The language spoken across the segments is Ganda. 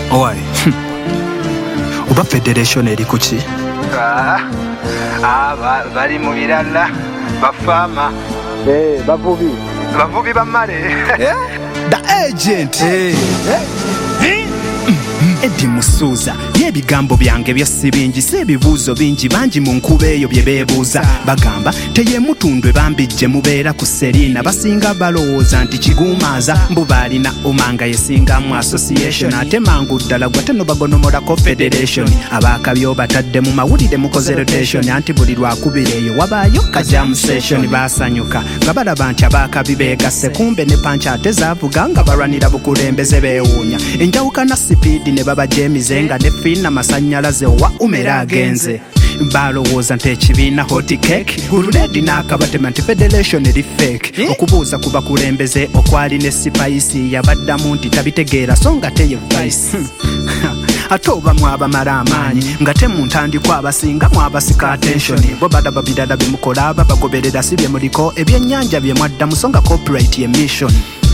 Oi. Oba federation eri kuki? Bali mu birala bafama bavubi bamale The agent. Edi Musuuza yebigambo byange byassi bingi si ebibuuzo bingi bangi mu nkuba eyo bye beebuuza bagamba teyemutundwe bambijje mubeera ku Serina basinga balowooza nti kiguumaaza mbu baalina omanga yesingamu association ate mangu ddala gwe teno bagonomolako federation abaakabyo batadde mu mawulire mukoze rotation anti buli lwakubira eyo wabaayo kajamu session baasanyuka nga balaba nti abaakabi beegasse kumbe ne pancha ate zaavuga nga balwanira bukulembeze beewuunya enjawukana sipiidi ne baba jemize nga ne fina masannyalaze wa umera agenze balowooza nti ekibiina hot cake ululedi n'akabatema nti federation eri fake okubuuza ku bakulembeze okwali ne sipaisi yabaddamu nti tabitegeera so nga teye vice ate oba mwabamala amaanyi nga temu ntandikwa abasinga mwabasika attention bo balaba birala bimukola ababagoberera si bye muliko ebyennyanja bye mwaddamu so nga corporate emission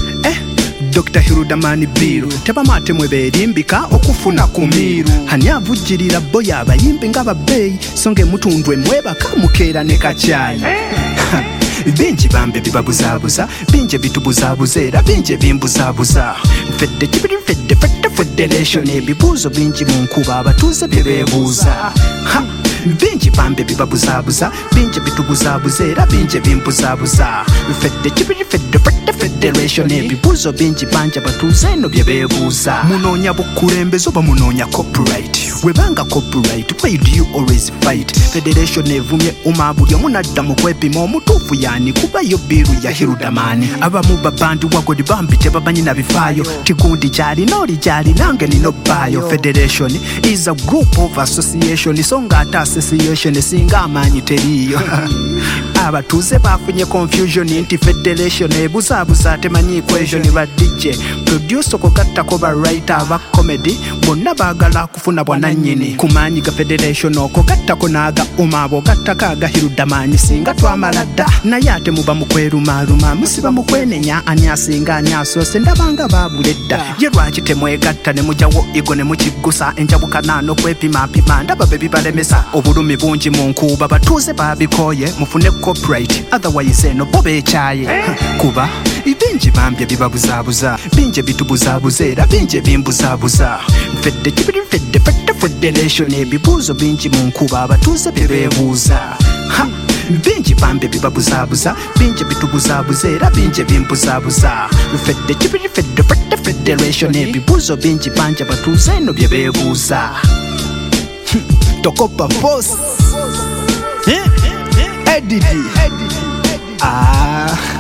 Dr. Hirudamani Biru tebamate mwe berimbika okufuna kumiru hani avujjirira boya abayimbi nga babbeeyi songe mutundwe mwebaka mukeera ne kacyayi bingi bambe bibabuzaabuza bingi bitubuzaabuza era bingi bimbuzaabuza fedde kibiri fedde federation ebibuuzo bingi mu nkuba abatuuze bye beebuuza bingi bambe bibabuzaabuza bingi bitubuzaabuza era bingi bimbuzaabuza fedde kibiri fedde federation ebibuuzo bingi bangi abatuuze eno bye beebuuza munoonya bukulembeze oba munoonya copyright webanga copyright why do you always fight federation evumye buli omu nadda mu kwepima omutuufu yani kubayo biru ya Hirudamani abamu babandi wagodi bambi tebamanyi na bifaayo tigundi kyalina oli kyalinange nino bbaayo federation is a group of association so nga ate association singa amaanyi teriiyo abatuuze bafunye confusion nti federation ebuzaabuza temanyi equation ba DJ producer kogattako ba writer aba comedy bonna baagala kufuna bwanannyini kumaanyi ga federation okogattako n'aga abo gattako aga Hirudamani singa twamala dda naye ate muba mukwerumaaluma musiba mukwenenya ani asinga ani asoose ndabanga babuledda ye lwaki temwegatta ne mujawo igo ne mukiggusa enjabukana n'okwepimampima ndaba be bibalemesa obulumi bungi mu nkuba batuuze babikooye mufune copyright otherwise eno bo beekyaye kuba bingi bambye bibabuzaabuza bingi bitubuzaabuza era bingi bimbuzaabuza fedde kibiri fedde federation ebibuuzo bingi mu nkuba abatuuze bye beebuuza bingi bambe bibabuzaabuza bingi bitubuzaabuza era bingi bimbuzaabuza fedde kibiri fedde federation ebibuuzo bingi bangi abatuuze eno bye beebuuza tokopa boss Eddie